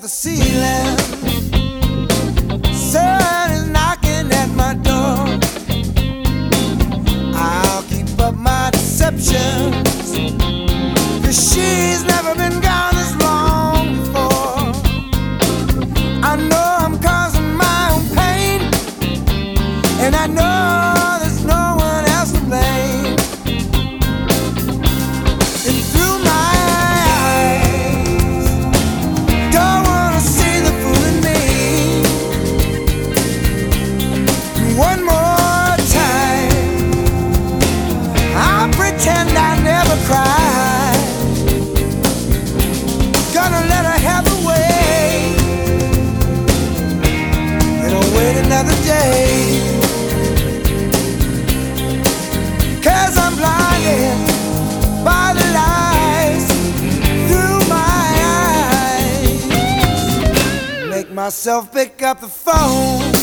the ceiling. Sun is knocking at my door. I'll keep up my deceptions, 'cause she's never been gone this long before. I know I'm causing my own pain, and I know there's no one else to blame. And through my eyes, don't wanna see the fool in me. One more time, I'll pretend I never cried. Gonna let her have her way, and I'll wait another day. 'Cause I'm blinded by the lights through my eyes. Make myself pick up the phone.